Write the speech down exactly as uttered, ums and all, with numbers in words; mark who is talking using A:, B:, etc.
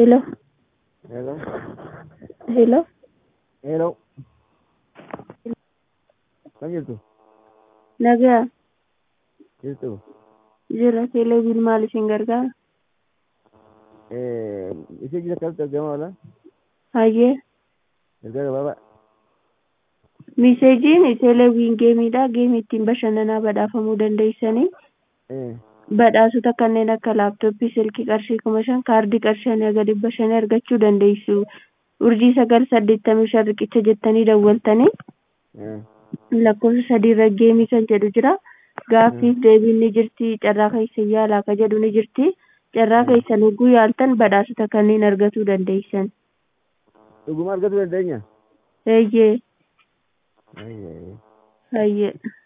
A: Hello,
B: Hello.
A: hello.
B: Hello. Kan jirtu?
A: Nagaa
B: Jirtu?
A: jira televiziyoon maal isin gargaara?
B: Eh, isi jira kan tarjama wala?
A: Hayyee
B: Gargaara baba.
A: miseejiin televiziyoon geemiidha. Geemii ittiin bashannanaa badhaafamuu dandeessanii
B: Eh,
A: badhaasota kanneen akka laaptooppii, silkii qarshii kuma shan, kaardii qarshii hanga dhibba shanii argachuu dandeessu. Urjii sagal saddeettamii shan riqicha jettanii dawwaltanii
B: eh,
A: lakkoofsa sadiirra geemii kan jedhu jira.
B: eh,
A: Gaaffiif deebiin ni jirti. Carraa keessa yaalaa ka jedhu ni jirti. Carraa
B: eh.
A: keessan hogguu yaaltan badhaasota kanneen argachuu dandeessan.
B: Dhuguma argatu dandeenya?
A: Eeyyee
B: Ayye.
A: hayyee.